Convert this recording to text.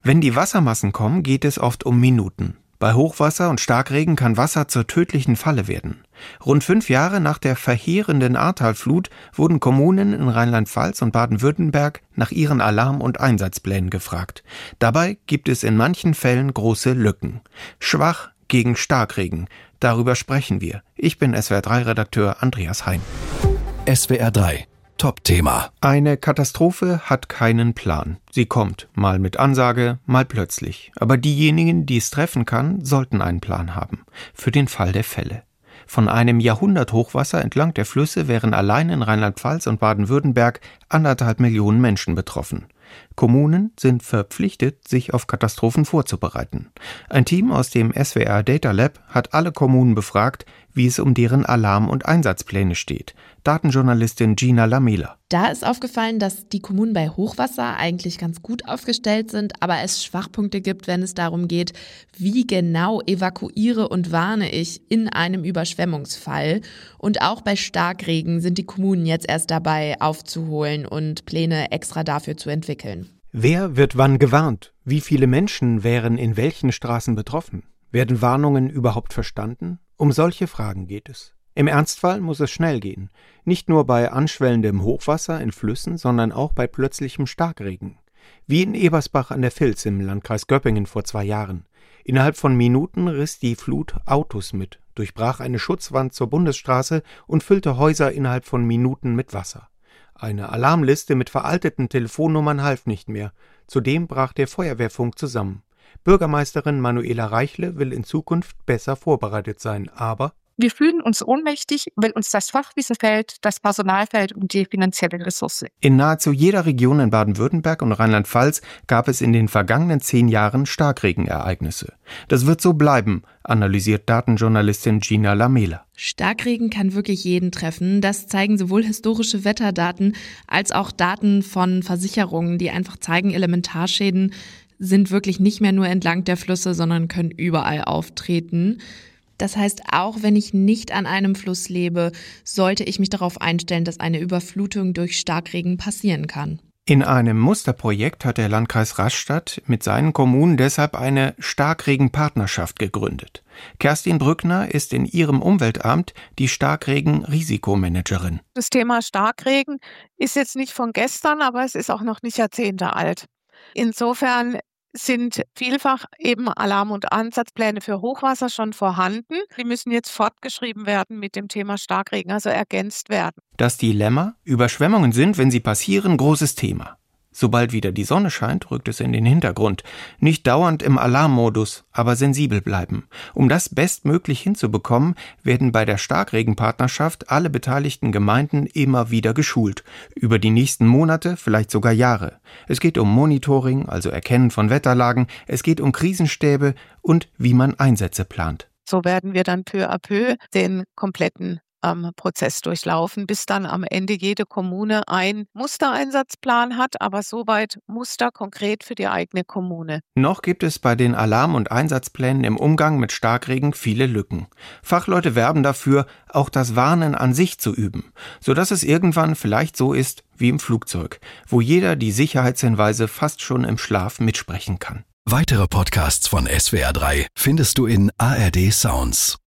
Wenn die Wassermassen kommen, geht es oft um Minuten. Bei Hochwasser und Starkregen kann Wasser zur tödlichen Falle werden. Rund 5 Jahre nach der verheerenden Ahrtalflut wurden Kommunen in Rheinland-Pfalz und Baden-Württemberg nach ihren Alarm- und Einsatzplänen gefragt. Dabei gibt es in manchen Fällen große Lücken. Schwach gegen Starkregen. Darüber sprechen wir. Ich bin SWR3-Redakteur Andreas Hein. SWR3 Top-Thema. Eine Katastrophe hat keinen Plan. Sie kommt, mal mit Ansage, mal plötzlich. Aber diejenigen, die es treffen kann, sollten einen Plan haben. Für den Fall der Fälle. Von einem Jahrhunderthochwasser entlang der Flüsse wären allein in Rheinland-Pfalz und Baden-Württemberg 1,5 Millionen Menschen betroffen. Kommunen sind verpflichtet, sich auf Katastrophen vorzubereiten. Ein Team aus dem SWR Data Lab hat alle Kommunen befragt, wie es um deren Alarm- und Einsatzpläne steht. Datenjournalistin Gina Lamela. Da ist aufgefallen, dass die Kommunen bei Hochwasser eigentlich ganz gut aufgestellt sind, aber es Schwachpunkte gibt, wenn es darum geht, wie genau evakuiere und warne ich in einem Überschwemmungsfall. Und auch bei Starkregen sind die Kommunen jetzt erst dabei, aufzuholen und Pläne extra dafür zu entwickeln. Wer wird wann gewarnt? Wie viele Menschen wären in welchen Straßen betroffen? Werden Warnungen überhaupt verstanden? Um solche Fragen geht es. Im Ernstfall muss es schnell gehen. Nicht nur bei anschwellendem Hochwasser in Flüssen, sondern auch bei plötzlichem Starkregen. Wie in Ebersbach an der Vils im Landkreis Göppingen vor 2 Jahren. Innerhalb von Minuten riss die Flut Autos mit, durchbrach eine Schutzwand zur Bundesstraße und füllte Häuser innerhalb von Minuten mit Wasser. Eine Alarmliste mit veralteten Telefonnummern half nicht mehr. Zudem brach der Feuerwehrfunk zusammen. Bürgermeisterin Manuela Reichle will in Zukunft besser vorbereitet sein, aber wir fühlen uns ohnmächtig, weil uns das Fachwissen fehlt, das Personal fehlt und die finanzielle Ressource. In nahezu jeder Region in Baden-Württemberg und Rheinland-Pfalz gab es in den vergangenen 10 Jahren Starkregenereignisse. Das wird so bleiben, analysiert Datenjournalistin Gina Lamela. Starkregen kann wirklich jeden treffen. Das zeigen sowohl historische Wetterdaten als auch Daten von Versicherungen, die einfach zeigen, Elementarschäden sind wirklich nicht mehr nur entlang der Flüsse, sondern können überall auftreten. Das heißt, auch wenn ich nicht an einem Fluss lebe, sollte ich mich darauf einstellen, dass eine Überflutung durch Starkregen passieren kann. In einem Musterprojekt hat der Landkreis Rastatt mit seinen Kommunen deshalb eine Starkregenpartnerschaft gegründet. Kerstin Brückner ist in ihrem Umweltamt die Starkregen-Risikomanagerin. Das Thema Starkregen ist jetzt nicht von gestern, aber es ist auch noch nicht Jahrzehnte alt. Insofern sind vielfach eben Alarm- und Einsatzpläne für Hochwasser schon vorhanden. Die müssen jetzt fortgeschrieben werden mit dem Thema Starkregen, also ergänzt werden. Das Dilemma: Überschwemmungen sind, wenn sie passieren, großes Thema. Sobald wieder die Sonne scheint, rückt es in den Hintergrund. Nicht dauernd im Alarmmodus, aber sensibel bleiben. Um das bestmöglich hinzubekommen, werden bei der Starkregenpartnerschaft alle beteiligten Gemeinden immer wieder geschult. Über die nächsten Monate, vielleicht sogar Jahre. Es geht um Monitoring, also Erkennen von Wetterlagen. Es geht um Krisenstäbe und wie man Einsätze plant. So werden wir dann peu à peu den kompletten Prozess durchlaufen, bis dann am Ende jede Kommune einen Mustereinsatzplan hat, aber soweit Muster konkret für die eigene Kommune. Noch gibt es bei den Alarm- und Einsatzplänen im Umgang mit Starkregen viele Lücken. Fachleute werben dafür, auch das Warnen an sich zu üben, sodass es irgendwann vielleicht so ist wie im Flugzeug, wo jeder die Sicherheitshinweise fast schon im Schlaf mitsprechen kann. Weitere Podcasts von SWR3 findest du in ARD Sounds.